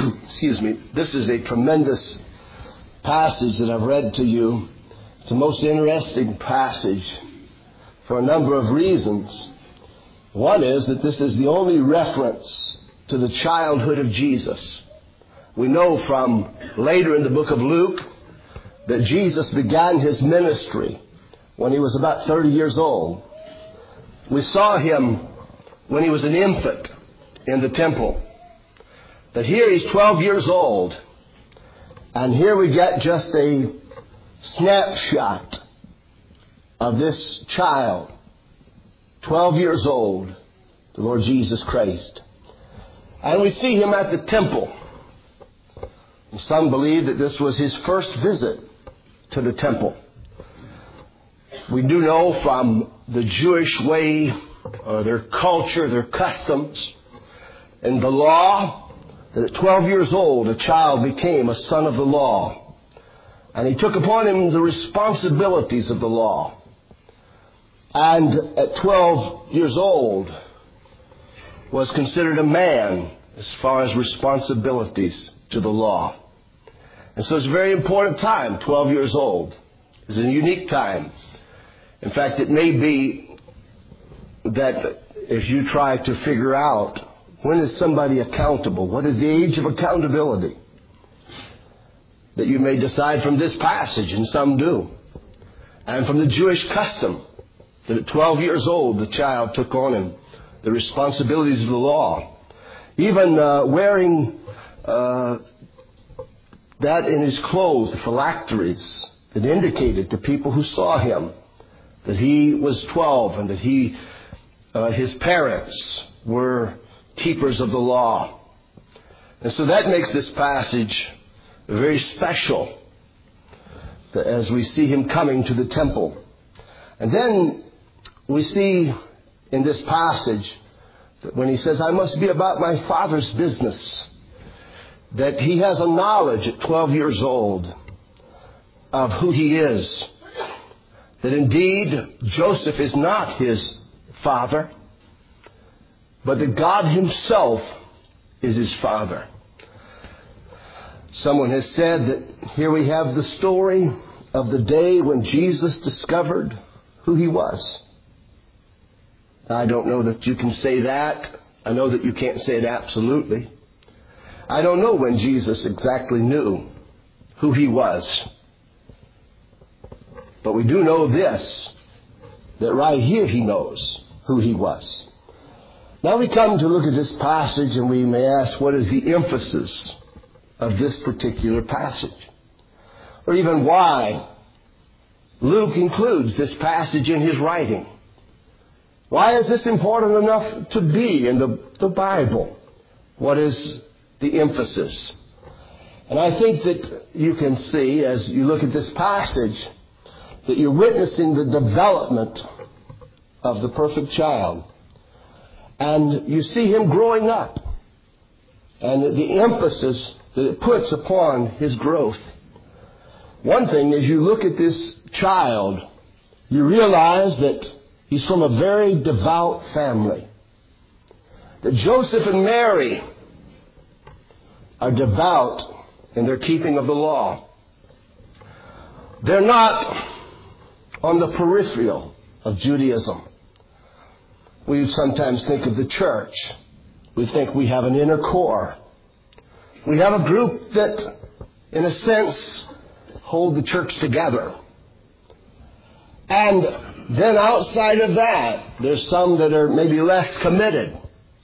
excuse me, this is a tremendous passage that I've read to you. It's the most interesting passage for a number of reasons. One is that this is the only reference to the childhood of Jesus. We know from later in the book of Luke that Jesus began his ministry when he was about 30 years old. We saw him when he was an infant in the temple. But here he's 12 years old. And here we get just a snapshot of this child, 12 years old, the Lord Jesus Christ. And we see him at the temple. And some believe that this was his first visit to the temple. We do know from the Jewish way, their culture, their customs, and the law, that at 12 years old a child became a son of the law. And he took upon him the responsibilities of the law. And at 12 years old was considered a man as far as responsibilities to the law. And so it's a very important time, 12 years old. It's a unique time. In fact, it may be that if you try to figure out when is somebody accountable, what is the age of accountability, that you may decide from this passage, and some do, and from the Jewish custom, that at 12 years old the child took on him the responsibilities of the law. Even wearing that in his clothes, the phylacteries, that indicated to people who saw him that he was 12 and that his parents were keepers of the law. And so that makes this passage very special as we see him coming to the temple. And then we see in this passage that when he says, I must be about my Father's business, that he has a knowledge at 12 years old of who he is. That indeed Joseph is not his father, but that God himself is his father. Someone has said that here we have the story of the day when Jesus discovered who he was. I don't know that you can say that. I know that you can't say it absolutely. I don't know when Jesus exactly knew who he was. But we do know this, that right here he knows who he was. Now we come to look at this passage and we may ask, what is the emphasis of this particular passage? Or even why Luke includes this passage in his writing. Why is this important enough to be in the Bible? What is the emphasis? And I think that you can see as you look at this passage that you're witnessing the development of the perfect child. And you see him growing up. And the emphasis that it puts upon his growth. One thing, as you look at this child, you realize that he's from a very devout family. That Joseph and Mary are devout in their keeping of the law. They're not on the peripheral of Judaism. We sometimes think of the church. We think we have an inner core. We have a group that, in a sense, hold the church together. And then outside of that, there's some that are maybe less committed.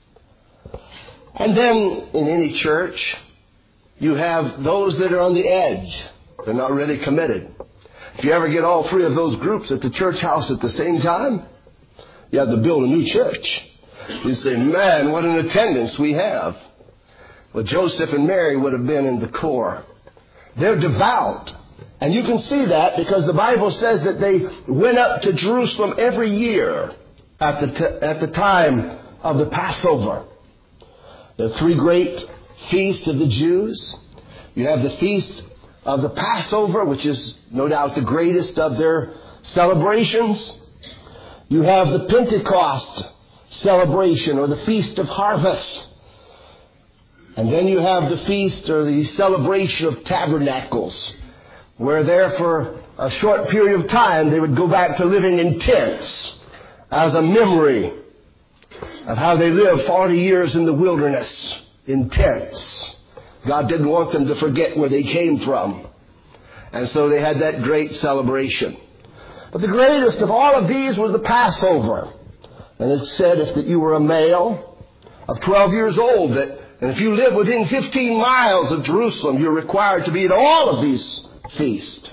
And then in any church, you have those that are on the edge. They're not really committed. If you ever get all three of those groups at the church house at the same time, you have to build a new church. You say, man, what an attendance we have. Well, Joseph and Mary would have been in the core. They're devout. And you can see that because the Bible says that they went up to Jerusalem every year at the time of the Passover. There are three great feasts of the Jews. You have the feast of the Passover, which is no doubt the greatest of their celebrations. You have the Pentecost celebration or the Feast of Harvest. And then you have the feast or the celebration of tabernacles, where there for a short period of time they would go back to living in tents as a memory of how they lived 40 years in the wilderness in tents. God didn't want them to forget where they came from. And so they had that great celebration. But the greatest of all of these was the Passover. And it said if that you were a male of 12 years old, and if you live within 15 miles of Jerusalem, you're required to be at all of these feasts.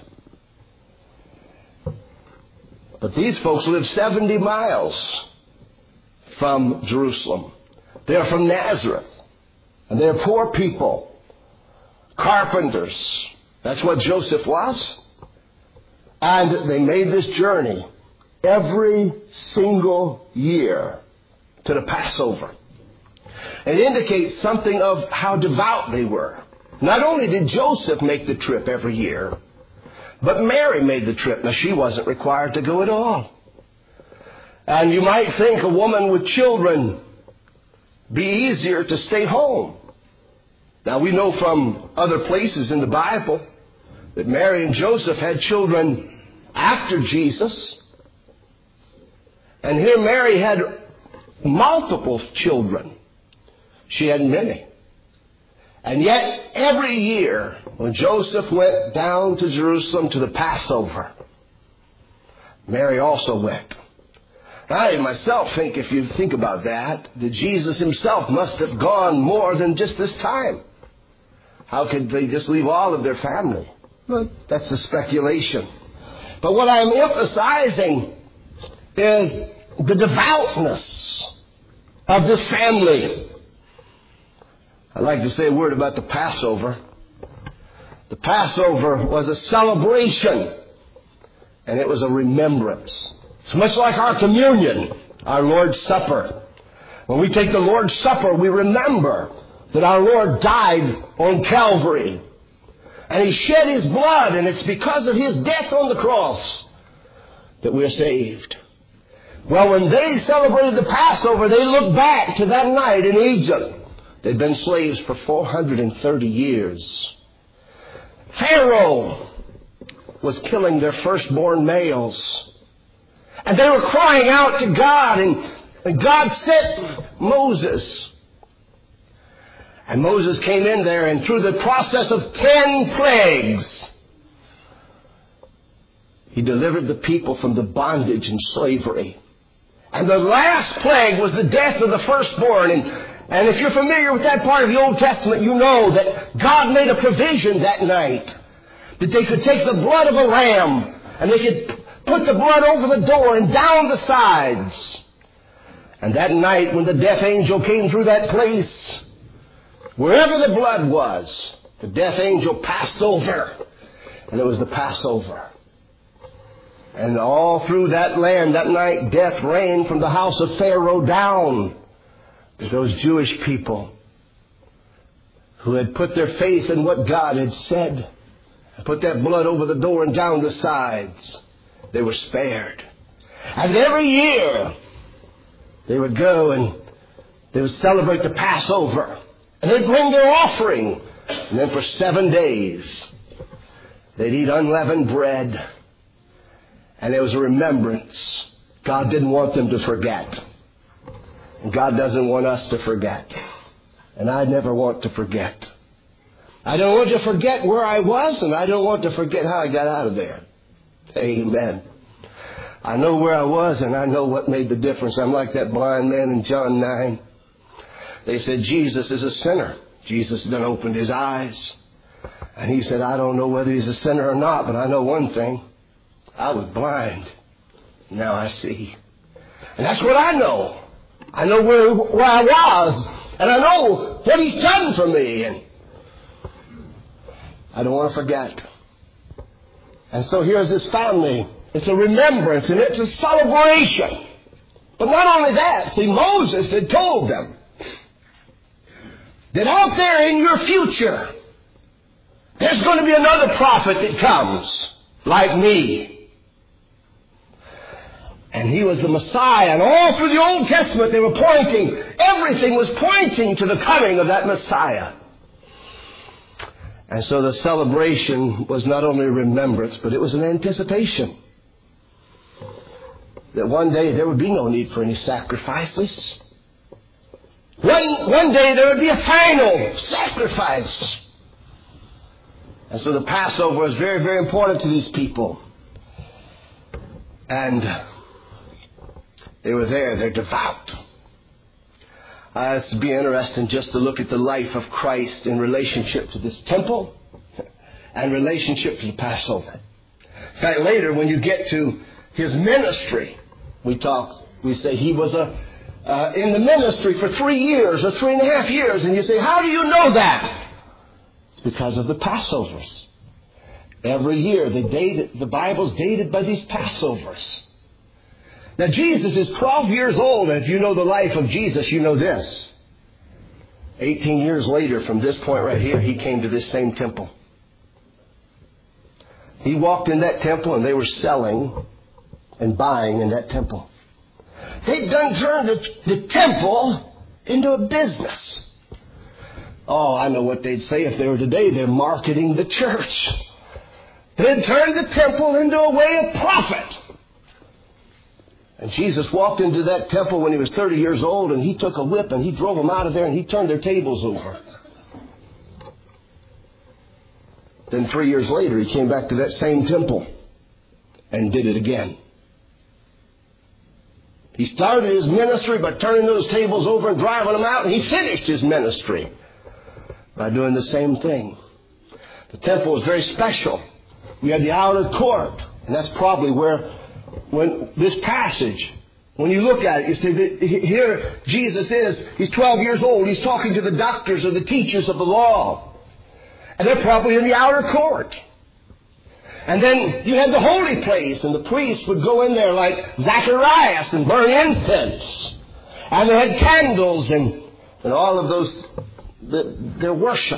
But these folks live 70 miles from Jerusalem. They're from Nazareth. And they're poor people. Carpenters. That's what Joseph was. And they made this journey every single year to the Passover. It indicates something of how devout they were. Not only did Joseph make the trip every year, but Mary made the trip. Now, she wasn't required to go at all. And you might think a woman with children be easier to stay home. Now, we know from other places in the Bible that Mary and Joseph had children after Jesus. And here Mary had multiple children. She had many. And yet, every year, when Joseph went down to Jerusalem to the Passover, Mary also went. I myself think, if you think about that Jesus himself must have gone more than just this time. How could they just leave all of their family? Well, that's a speculation. But what I'm emphasizing is the devoutness of this family. I'd like to say a word about the Passover. The Passover was a celebration, and it was a remembrance. It's much like our communion, our Lord's Supper. When we take the Lord's Supper, we remember that our Lord died on Calvary. And He shed His blood, and it's because of His death on the cross that we're saved. Well, when they celebrated the Passover, they looked back to that night in Egypt. They'd been slaves for 430 years. Pharaoh was killing their firstborn males. And they were crying out to God, and God sent Moses. And Moses came in there, and through the process of 10 plagues, he delivered the people from the bondage and slavery. And the last plague was the death of the firstborn. And if you're familiar with that part of the Old Testament, you know that God made a provision that night that they could take the blood of a lamb and they could put the blood over the door and down the sides. And that night when the death angel came through that place, wherever the blood was, the death angel passed over. And it was the Passover. And all through that land that night, death reigned from the house of Pharaoh down to those Jewish people who had put their faith in what God had said. Put that blood over the door and down the sides. They were spared. And every year they would go and they would celebrate the Passover. And they'd bring their offering. And then for 7 days they'd eat unleavened bread. And there was a remembrance. God didn't want them to forget. And God doesn't want us to forget. And I never want to forget. I don't want to forget where I was, and I don't want to forget how I got out of there. Amen. I know where I was, and I know what made the difference. I'm like that blind man in John 9. They said, Jesus is a sinner. Jesus then opened his eyes. And he said, I don't know whether he's a sinner or not, but I know one thing. I was blind. Now I see. And that's what I know. I know where I was. And I know what he's done for me. And I don't want to forget. And so here's this family. It's a remembrance and it's a celebration. But not only that, see, Moses had told them that out there in your future, there's going to be another prophet that comes like me. And He was the Messiah. And all through the Old Testament they were pointing, everything was pointing to the coming of that Messiah. And so the celebration was not only a remembrance, but it was an anticipation that one day there would be no need for any sacrifices. One day there would be a final sacrifice. And so the Passover was very, very important to these people. And they were there. They're devout. It's be interesting just to look at the life of Christ in relationship to this temple and relationship to the Passover. In fact, later when you get to His ministry, we say He was in the ministry for 3 years or 3.5 years. And you say, how do you know that? It's because of the Passovers. Every year, the Bible's dated by these Passovers. Now, Jesus is 12 years old, and if you know the life of Jesus, you know this. 18 years later, from this point right here, He came to this same temple. He walked in that temple, and they were selling and buying in that temple. They'd done turned the temple into a business. Oh, I know what they'd say if they were today. They're marketing the church. They'd turned the temple into a way of profit. And Jesus walked into that temple when He was 30 years old, and He took a whip and He drove them out of there and He turned their tables over. Then 3 years later, He came back to that same temple and did it again. He started His ministry by turning those tables over and driving them out, and He finished His ministry by doing the same thing. The temple was very special. We had the outer court, and that's probably where, when this passage, when you look at it, you see that here Jesus is, He's 12 years old, He's talking to the doctors or the teachers of the law. And they're probably in the outer court. And then you had the holy place, and the priests would go in there like Zacharias and burn incense. And they had candles and all of those, their worship.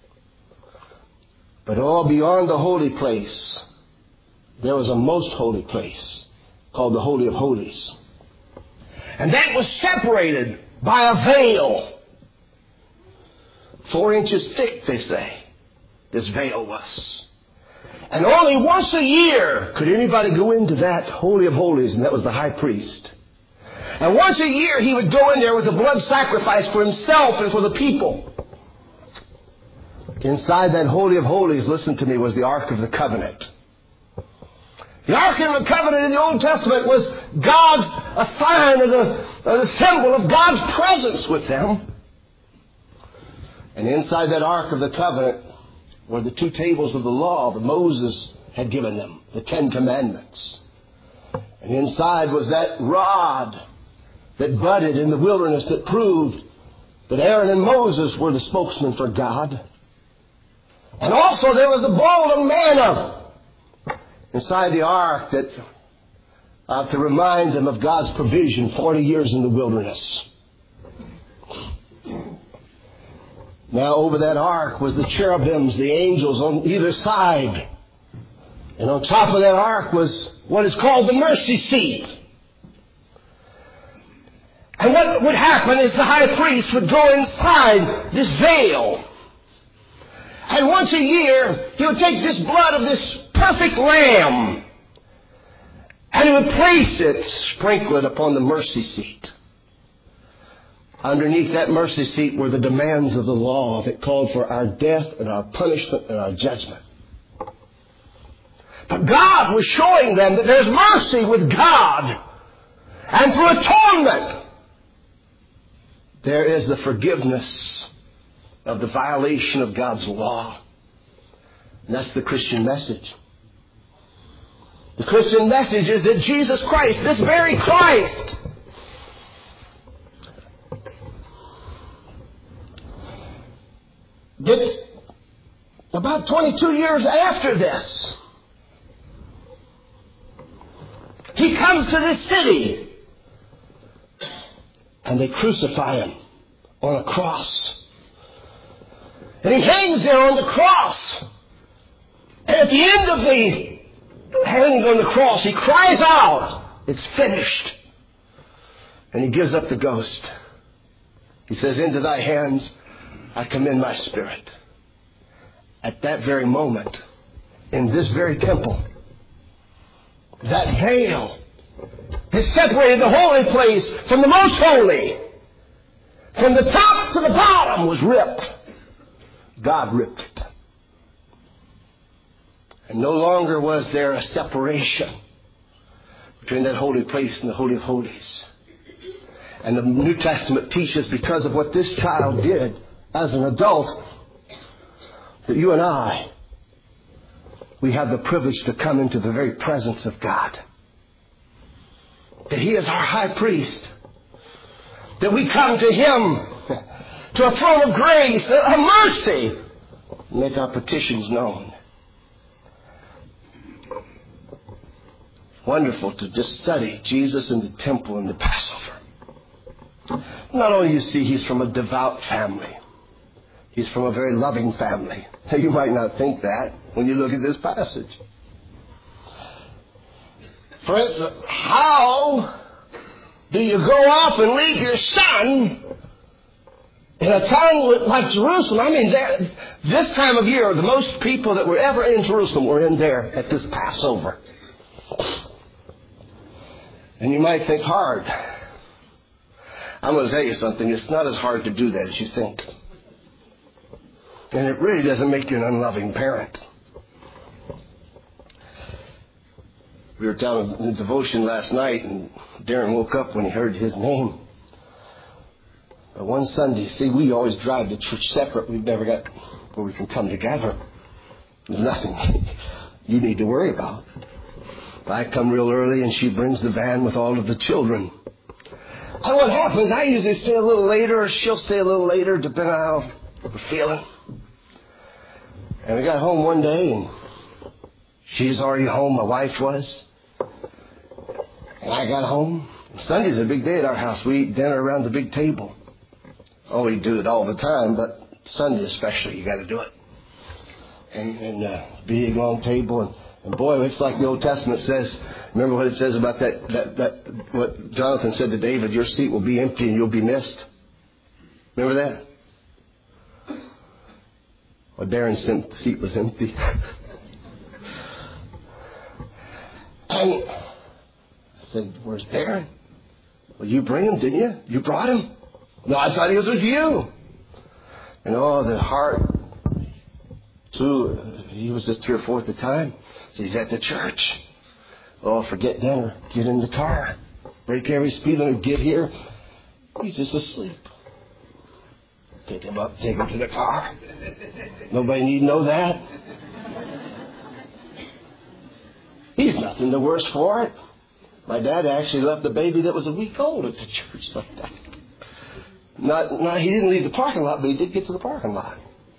But all beyond the holy place, there was a most holy place called the Holy of Holies. And that was separated by a veil. 4 inches thick, they say, this veil was. And only once a year could anybody go into that Holy of Holies, and that was the high priest. And once a year he would go in there with a blood sacrifice for himself and for the people. Inside that Holy of Holies, listen to me, was the Ark of the Covenant. The Ark of the Covenant in the Old Testament was a sign of the symbol of God's presence with them. And inside that Ark of the Covenant were the 2 tables of the law that Moses had given them, the 10 Commandments. And inside was that rod that budded in the wilderness that proved that Aaron and Moses were the spokesmen for God. And also there was the bowl of manna inside the ark that to remind them of God's provision 40 years in the wilderness. Now over that ark was the cherubims, the angels on either side. And on top of that ark was what is called the mercy seat. And what would happen is the high priest would go inside this veil. And once a year, he would take this blood of this perfect lamb and he would place it, sprinkle it upon the mercy seat. Underneath that mercy seat were the demands of the law that called for our death and our punishment and our judgment. But God was showing them that there's mercy with God. And through atonement, there is the forgiveness of the violation of God's law. And that's the Christian message. The Christian message is that Jesus Christ, this very Christ, that about 22 years after this, he comes to this city and they crucify him on a cross. And he hangs there on the cross. And at the end of the hanging on the cross, he cries out It's finished. And he gives up the ghost. He says, into thy hands I commend my spirit. At that very moment, in this very temple, that veil that separated the holy place from the most holy, from the top to the bottom, was ripped. God ripped it. And no longer was there a separation between that holy place and the Holy of Holies. And the New Testament teaches, because of what this child did as an adult, that you and I, we have the privilege to come into the very presence of God. That He is our high priest. That we come to Him, to a throne of grace, a mercy, make our petitions known. Wonderful to just study Jesus in the temple and the Passover. Not only you see He's from a devout family. He's from a very loving family. You might not think that when you look at this passage. For instance, how do you go off and leave your son in a town like Jerusalem? I mean, this time of year, the most people that were ever in Jerusalem were in there at this Passover. And you might think, hard. I'm going to tell you something. It's not as hard to do that as you think. And it really doesn't make you an unloving parent. We were down in the devotion last night, and Darren woke up when he heard his name. But one Sunday, see, we always drive to church separate. We've never got where we can come together. There's nothing you need to worry about. I come real early, and she brings the van with all of the children. And what happens, I usually stay a little later, or she'll stay a little later, depending on how we're feeling. And we got home one day, and she's already home, my wife was. And I got home. Sunday's a big day at our house. We eat dinner around the big table. Oh, we do it all the time, but Sunday especially, you got to do it. And big long table, and boy, it's like the Old Testament says. Remember what it says about that what Jonathan said to David, your seat will be empty and you'll be missed. Remember that? Well, Darren's seat was empty. And I said, where's Darren? Well, you bring him, didn't you? You brought him? No, I thought he was with you. And the heart, too, he was just 3 or 4 at the time. So he's at the church. Oh, forget dinner. Get in the car. Break every speed limit. Get here. He's just asleep. Pick him up. Take him to the car. Nobody need to know that. He's nothing the worse for it. My dad actually left a baby that was a week old at the church like that. He didn't leave the parking lot, but he did get to the parking lot.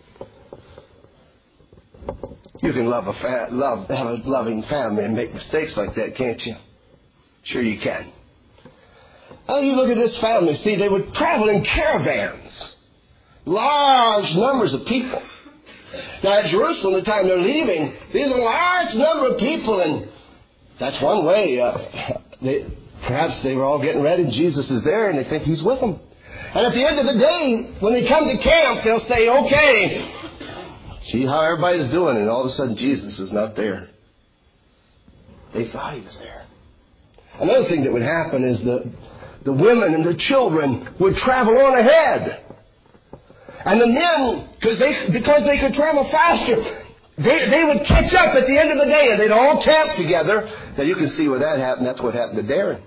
You can have a loving family and make mistakes like that, can't you? Sure you can. Now you look at this family. See, they would travel in caravans. Large numbers of people. Now at Jerusalem, the time they're leaving, there's a large number of people, and that's one way. Perhaps they were all getting ready, and Jesus is there, and they think He's with them. And at the end of the day, when they come to camp, they'll say, okay, see how everybody's doing, and all of a sudden Jesus is not there. They thought He was there. Another thing that would happen is the women and the children would travel on ahead. And the men, because they could travel faster, they would catch up at the end of the day, and they'd all camp together. Now you can see where that happened. That's what happened to Darren.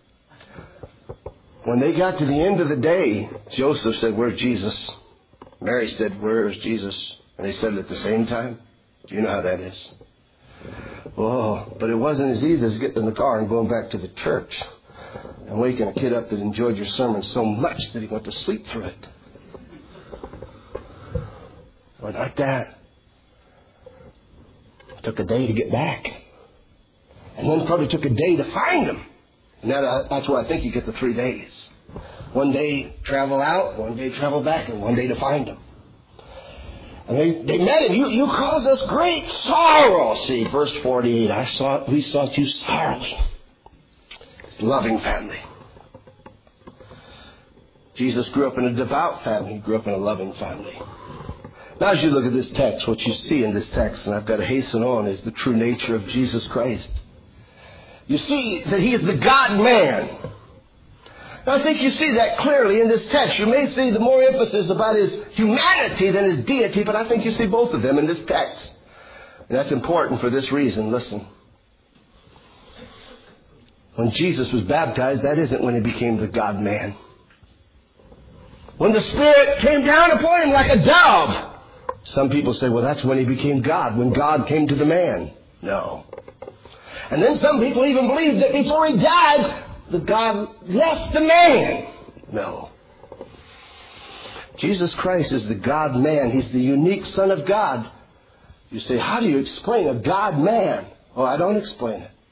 When they got to the end of the day, Joseph said, where's Jesus? Mary said, where is Jesus? And they said it at the same time. Do you know how that is? Oh, but it wasn't as easy as getting in the car and going back to the church and waking a kid up that enjoyed your sermon so much that he went to sleep through it. Or like that. It took a day to get back. And then probably took a day to find him. And that's where I think you get the 3 days. One day travel out, one day travel back, and one day to find him. And they met him. You caused us great sorrow. See, verse 48. We sought you sorrowing. loving family. Jesus grew up in a devout family. He grew up in a loving family. Now as you look at this text, what you see in this text, and I've got to hasten on, is the true nature of Jesus Christ. You see that He is the God-man. Now I think you see that clearly in this text. You may see the more emphasis about His humanity than His deity, but I think you see both of them in this text. And that's important for this reason. Listen. When Jesus was baptized, that isn't when He became the God-man. When the Spirit came down upon Him like a dove, some people say, well, that's when He became God, when God came to the man. No. And then some people even believe that before He died, that God left the man. No. Jesus Christ is the God-man. He's the unique Son of God. You say, how do you explain a God-man? Oh, I don't explain it.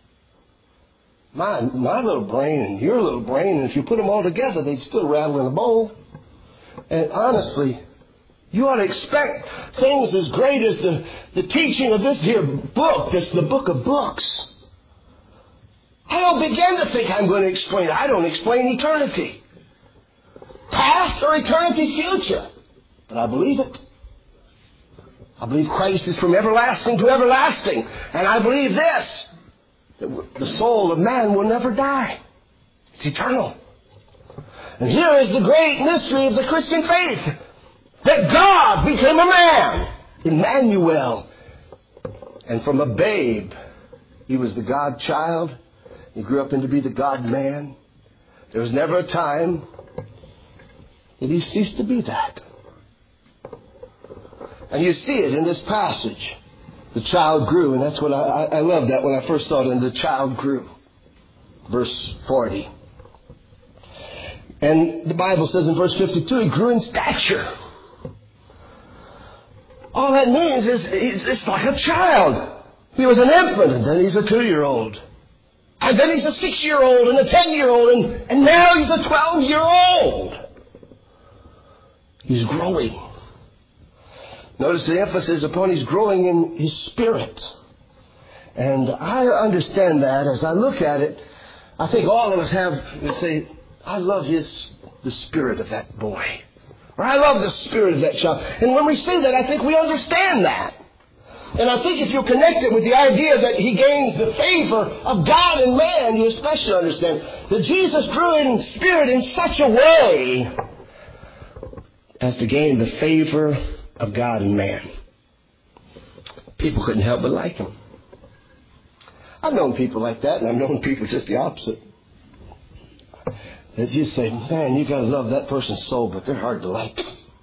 My little brain and your little brain, and if you put them all together, they'd still rattle in a bowl. And honestly, you ought to expect things as great as the teaching of this here book. That's the book of books. I don't begin to think I'm going to explain it. I don't explain eternity. Past or eternity future. But I believe it. I believe Christ is from everlasting to everlasting. And I believe this. That the soul of man will never die. It's eternal. And here is the great mystery of the Christian faith. That God became a man. Emmanuel. And from a babe, He was the God child. He grew up into be the God man. There was never a time that He ceased to be that. And you see it in this passage. The child grew, and that's what I love that when I first saw it, and the child grew. Verse 40. And the Bible says in verse 52, He grew in stature. All that means is it's like a child. He was an infant, and then He's a 2-year-old. And then He's a 6-year-old and a 10-year-old, and now He's a 12-year-old. He's growing. Notice the emphasis upon He's growing in His spirit. And I understand that as I look at it. I think all of us would say, I love the spirit of that boy. Or I love the spirit of that child. And when we say that, I think we understand that. And I think if you connect it with the idea that He gains the favor of God and man, you especially understand that Jesus grew in spirit in such a way as to gain the favor of God and man. People couldn't help but like Him. I've known people like that, and I've known people just the opposite. That you say, man, you got to love that person's soul, but they're hard to like.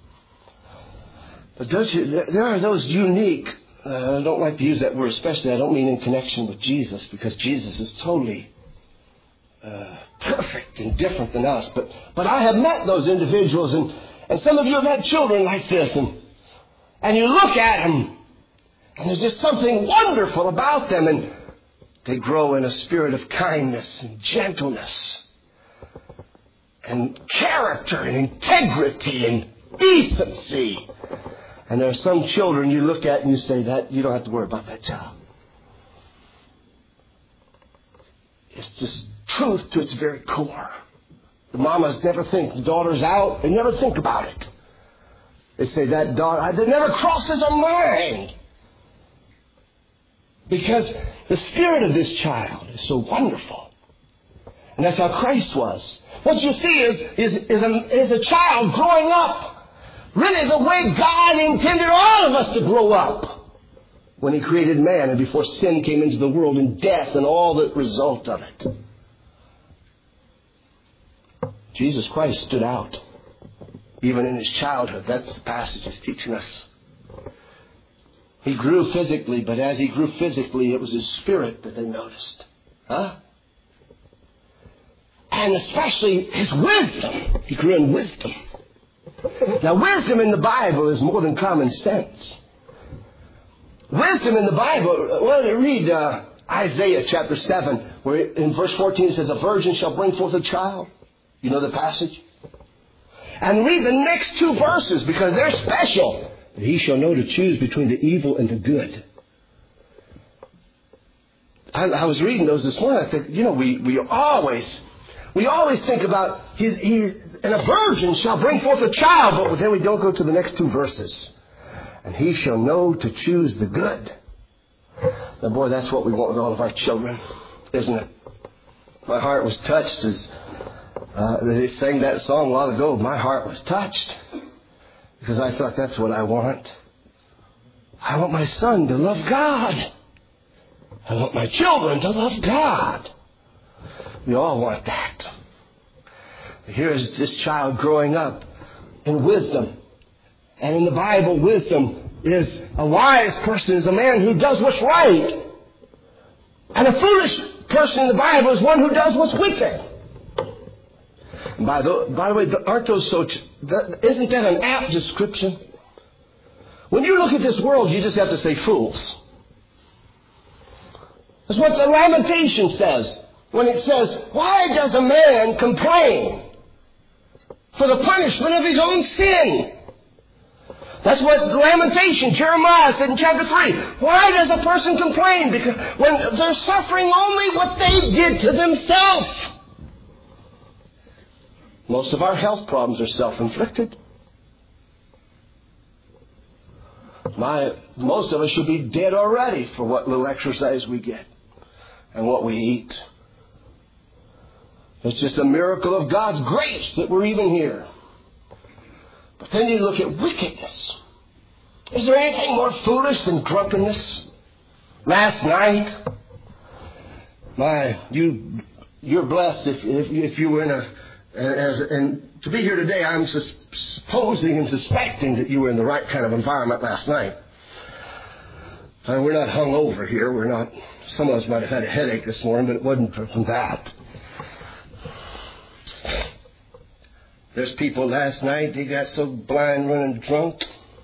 But don't you? There are those unique. I don't like to use that word, especially. I don't mean in connection with Jesus, because Jesus is totally perfect and different than us. But I have met those individuals, and some of you have had children like this, and you look at them, and there's just something wonderful about them, and they grow in a spirit of kindness and gentleness and character and integrity and decency. And there are some children you look at and you say, that you don't have to worry about that child. It's just truth to its very core. The mamas never think the daughter's out. They never think about it. They say that daughter, it never crosses her mind. Because the spirit of this child is so wonderful. And that's how Christ was. What you see is a child growing up. Really the way God intended all of us to grow up. When He created man and before sin came into the world and death and all the result of it. Jesus Christ stood out. Even in His childhood. That's the passage is teaching us. He grew physically, but as He grew physically, it was His spirit that they noticed. And especially His wisdom. He grew in wisdom. Now, wisdom in the Bible is more than common sense. Wisdom in the Bible, well, read Isaiah chapter 7, where in verse 14 it says, a virgin shall bring forth a child. You know the passage? And read the next 2 verses because they're special. He shall know to choose between the evil and the good. I was reading those this morning. I think, we always think about and a virgin shall bring forth a child, but then we don't go to the next two verses. And he shall know to choose the good. Now, boy, that's what we want with all of our children, isn't it? My heart was touched as they sang that song a while ago. My heart was touched because I thought that's what I want. I want my son to love God. I want my children to love God. We all want that. Here's this child growing up in wisdom. And in the Bible, wisdom is a wise person is a man who does what's right. And a foolish person in the Bible is one who does what's wicked. And by the way, aren't those isn't that an apt description? When you look at this world, you just have to say fools. That's what the Lamentation says. When it says, why does a man complain for the punishment of his own sin? That's what Lamentation, Jeremiah said in chapter 3. Why does a person complain? Because when they're suffering only what they did to themselves. Most of our health problems are self-inflicted. Most of us should be dead already for what little exercise we get and what we eat. It's just a miracle of God's grace that we're even here. But then you look at wickedness. Is there anything more foolish than drunkenness? Last night, you're blessed if you were and to be here today, I'm supposing and suspecting that you were in the right kind of environment last night. We're not hung over here. Some of us might have had a headache this morning, but it wasn't from that. There's people last night, they got so blind running drunk,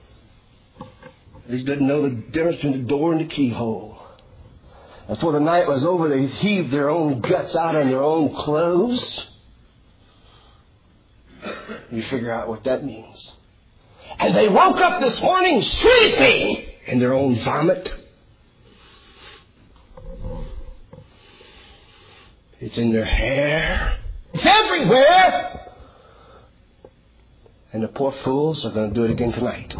they didn't know the difference between the door and the keyhole. Before the night was over, they heaved their own guts out in their own clothes. You figure out what that means. And they woke up this morning sleeping in their own vomit. It's in their hair. It's everywhere. And the poor fools are going to do it again tonight.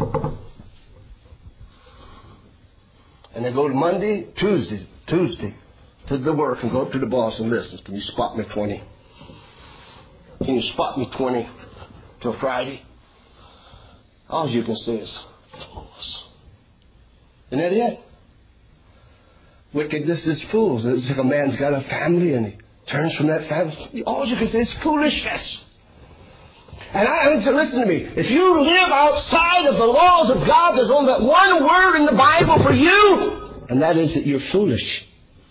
And they go to Tuesday to the work and go up to the boss and listen. Can you spot me 20? Can you spot me 20 till Friday? All you can say is fools. Isn't that it? Wickedness is fools. It's like a man's got a family and he turns from that family. All you can say is foolishness. And I want you to listen to me. If you live outside of the laws of God, there's only that one word in the Bible for you, and that is that you're foolish.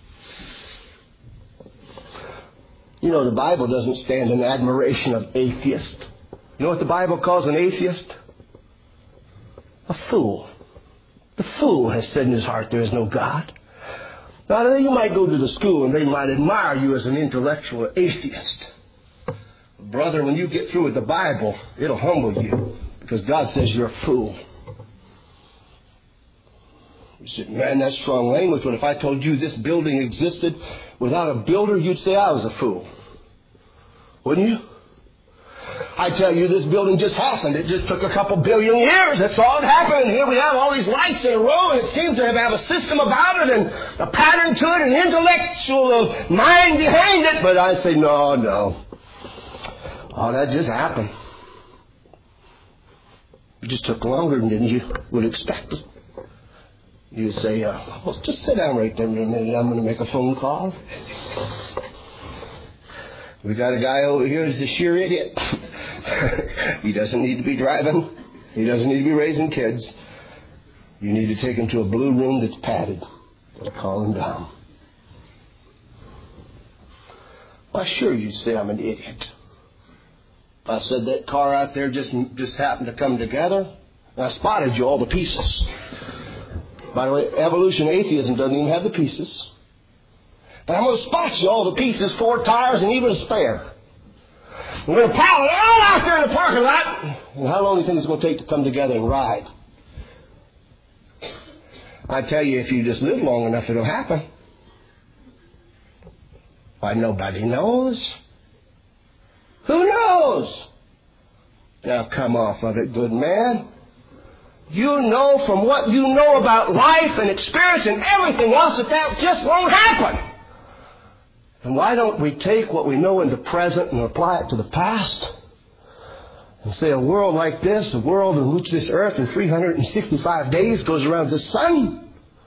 You know, the Bible doesn't stand in admiration of atheists. You know what the Bible calls an atheist? A fool. The fool has said in his heart there is no God. Now, you might go to the school and they might admire you as an intellectual atheist. Brother, when you get through with the Bible, it'll humble you because God says you're a fool. You said, man, that's strong language, but if I told you this building existed without a builder, you'd say I was a fool. Wouldn't you? I tell you, this building just happened. It just took a couple billion years. That's all that happened. And here we have all these lights in a row, and it seems to have a system about it and a pattern to it and an intellectual mind behind it. But I say, no. Oh, that just happened. It just took longer than you would expect it. You say, well, just sit down right there a minute. I'm going to make a phone call. We got a guy over here who's a sheer idiot. He doesn't need to be driving. He doesn't need to be raising kids. You need to take him to a blue room that's padded. Call him down. Why, sure, you'd say I'm an idiot. If I said that car out there just happened to come together, and I spotted you all the pieces. By the way, evolution atheism doesn't even have the pieces. But I'm going to spot you all the pieces, 4 tires, and even a spare. We're going to pile it all out there in the parking lot. And how long do you think it's going to take to come together and ride? I tell you, if you just live long enough, it'll happen. Why, nobody knows. Who knows? Now come off of it, good man. You know from what you know about life and experience and everything else that just won't happen. And why don't we take what we know in the present and apply it to the past? And say a world like this, a world in which this earth in 365 days goes around the sun,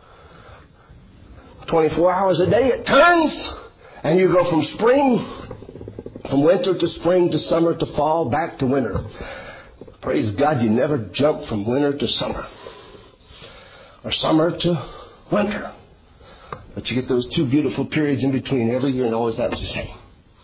24 hours a day it turns, and you go from winter to spring to summer to fall, back to winter. Praise God, you never jump from winter to summer. Or summer to winter. But you get those two beautiful periods in between every year and always that's the same.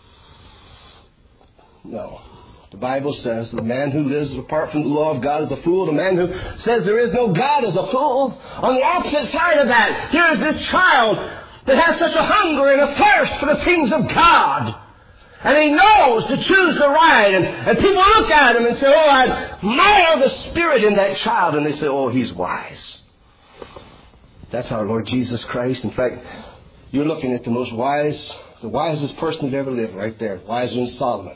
No. The Bible says the man who lives apart from the law of God is a fool. The man who says there is no God is a fool. On the opposite side of that, here is this child that has such a hunger and a thirst for the things of God. And he knows to choose the right. And people look at him and say, oh, I admire the spirit in that child. And they say, oh, he's wise. That's our Lord Jesus Christ. In fact, you're looking at the wisest person that ever lived right there. Wiser than Solomon.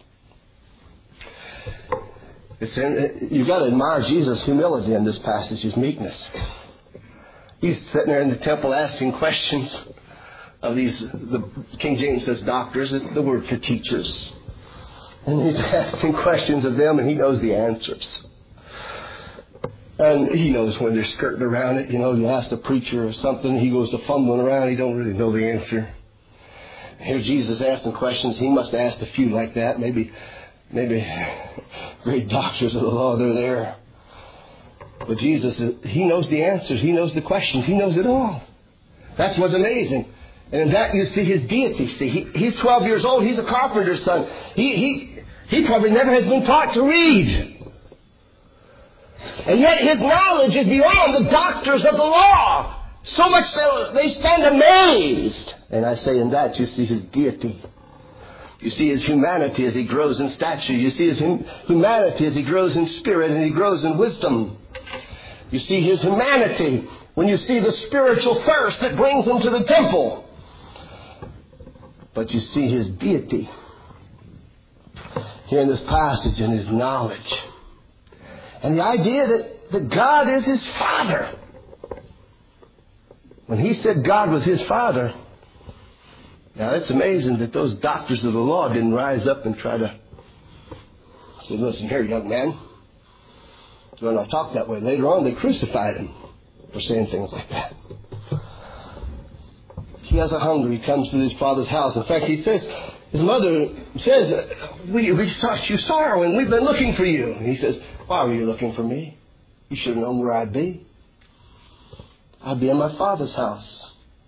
You've got to admire Jesus' humility in this passage, his meekness. He's sitting there in the temple asking questions of the King James says doctors, the word for teachers. And he's asking questions of them and he knows the answers. And he knows when they're skirting around it. You know, you ask a preacher or something, he goes to fumbling around, he don't really know the answer. Here Jesus asking questions, he must have asked a few like that. Maybe great doctors of the law, they're there. But Jesus, he knows the answers, he knows the questions, he knows it all. That's what's amazing. And in that you see his deity. See, he's 12 years old, he's a carpenter's son. He probably never has been taught to read. And yet his knowledge is beyond the doctors of the law. So much so they stand amazed. And I say in that you see his deity. You see his humanity as he grows in stature. You see his humanity as he grows in spirit and he grows in wisdom. You see his humanity when you see the spiritual thirst that brings him to the temple. But you see his deity here in this passage and his knowledge. And the idea that God is his Father. When he said God was his Father, now it's amazing that those doctors of the law didn't rise up and try to say, listen here, young man, you will not talk that way. Later on, they crucified him for saying things like that. He has a hunger. He comes to his father's house. In fact, he says, his mother says, we saw you sorrowing. We've been looking for you. And he says, why were you looking for me? You should have known where I'd be. I'd be in my father's house.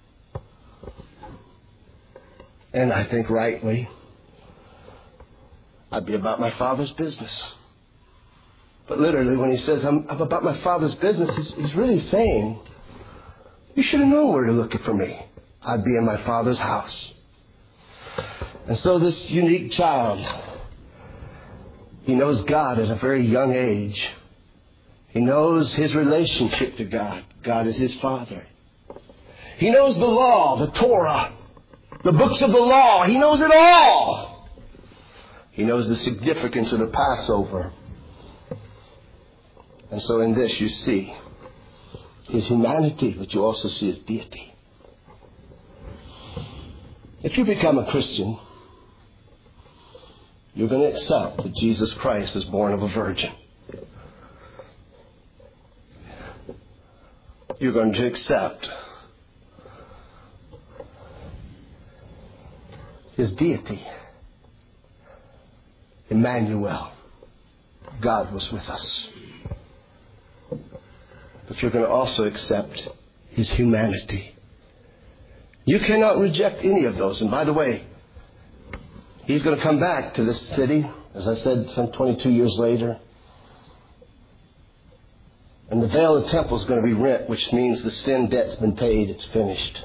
And I think rightly, I'd be about my father's business. But literally, when he says, I'm about my father's business, he's really saying, you should have known where to look for me. I'd be in my father's house. And so this unique child, he knows God at a very young age. He knows his relationship to God. God is his Father. He knows the law, the Torah, the books of the law. He knows it all. He knows the significance of the Passover. And so in this you see his humanity, but you also see his deity. If you become a Christian, you're going to accept that Jesus Christ is born of a virgin. You're going to accept his deity. Emmanuel. God was with us. But you're going to also accept his humanity. You cannot reject any of those. And by the way, he's going to come back to this city, as I said, some 22 years later. And the veil of the temple is going to be rent, which means the sin debt's been paid. It's finished.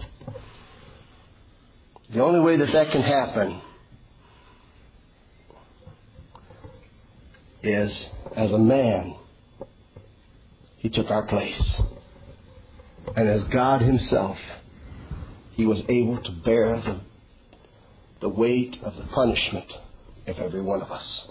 The only way that can happen is as a man. He took our place. And as God himself, he was able to bear the weight of the punishment of every one of us.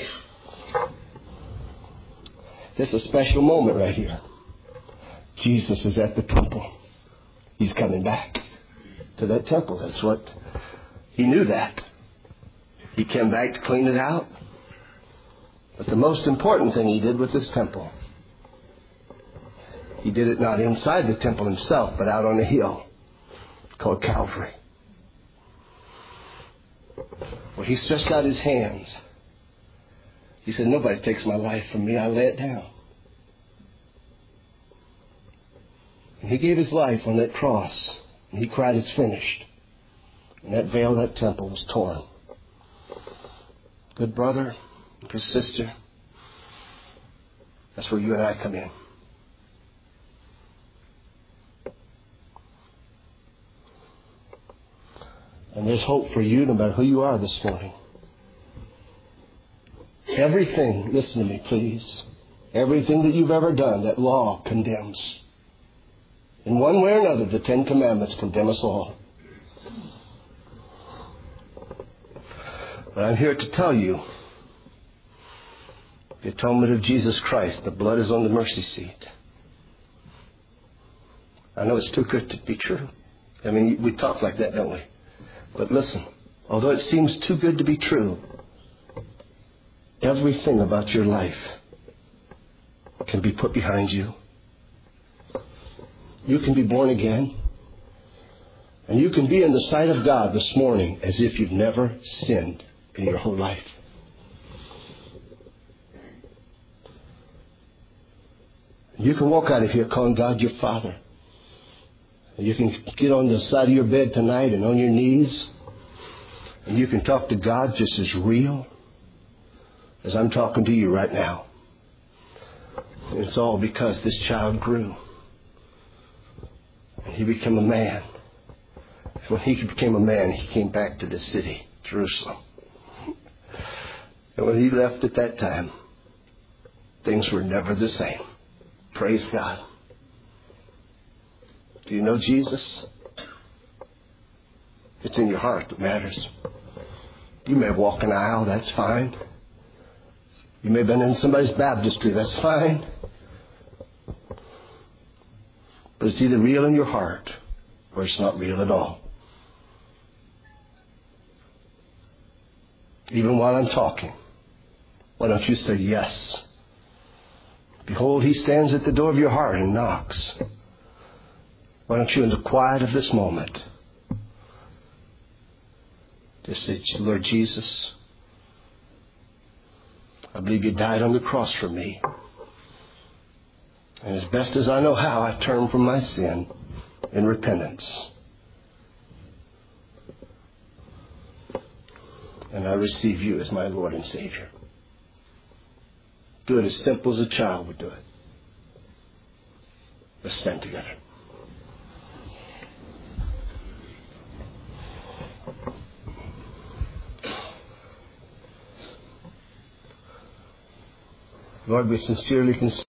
This is a special moment right here. Jesus is at the temple. He's coming back to that temple. That's what he knew that. He came back to clean it out. But the most important thing he did with this temple, he did it not inside the temple himself, but out on a hill called Calvary, where he stretched out his hands. He said, nobody takes my life from me. I lay it down. And he gave his life on that cross. And he cried, it's finished. And that veil of that temple was torn. Good brother, good sister, that's where you and I come in. And there's hope for you no matter who you are this morning. Everything, listen to me please, everything that you've ever done, that law condemns. In one way or another, the Ten Commandments condemn us all. But I'm here to tell you, the atonement of Jesus Christ, the blood is on the mercy seat. I know it's too good to be true. I mean, we talk like that, don't we? But listen, although it seems too good to be true, everything about your life can be put behind you. You can be born again. And you can be in the sight of God this morning as if you've never sinned in your whole life. You can walk out of here calling God your Father. And you can get on the side of your bed tonight and on your knees. And you can talk to God just as real as I'm talking to you right now. And it's all because this child grew. And he became a man. When he became a man, he came back to the city, Jerusalem. And when he left at that time, things were never the same. Praise God. Do you know Jesus? It's in your heart that matters. You may walk an aisle, that's fine. You may have been in somebody's baptistry, that's fine. But it's either real in your heart or it's not real at all. Even while I'm talking, why don't you say yes? Behold, he stands at the door of your heart and knocks. Why don't you, in the quiet of this moment, just say, Lord Jesus, I believe you died on the cross for me. And as best as I know how, I turn from my sin in repentance. And I receive you as my Lord and Savior. Do it as simple as a child would do it. Let's stand together. Lord, we sincerely consider